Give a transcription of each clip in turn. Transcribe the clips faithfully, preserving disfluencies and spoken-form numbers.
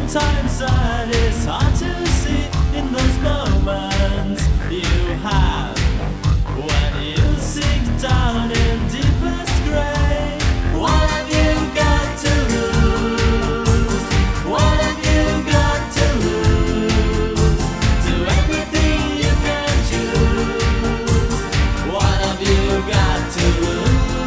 sometimes that is hard to see in those moments you have when you sink down in deepest gray. What have you got to lose? What have you got to lose? Do everything you can choose. What have you got to lose?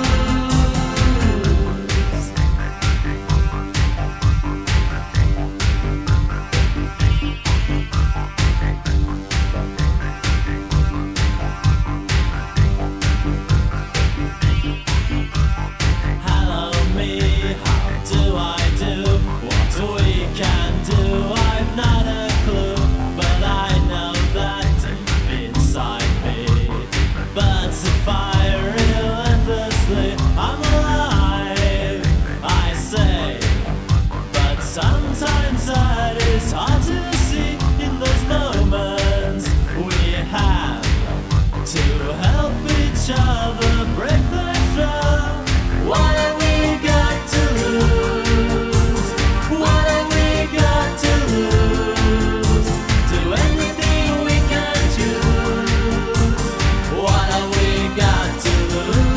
Sometimes that is hard to see in those moments we have to help each other break the show. What have we got to lose? What have we got to lose? Do anything we can choose. What have we got to lose?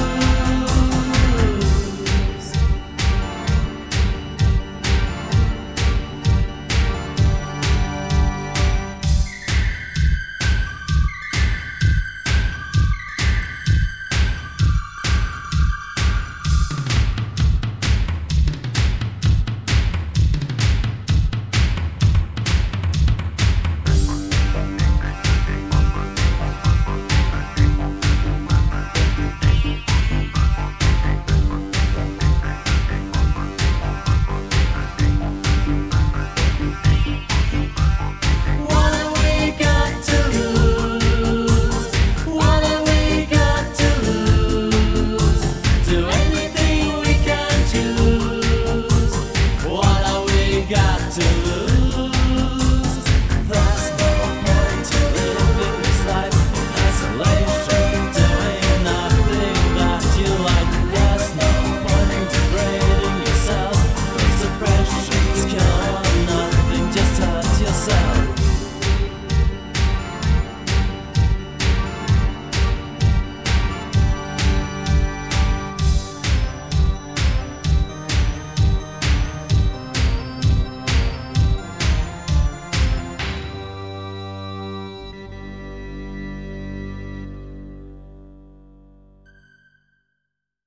Got to lose.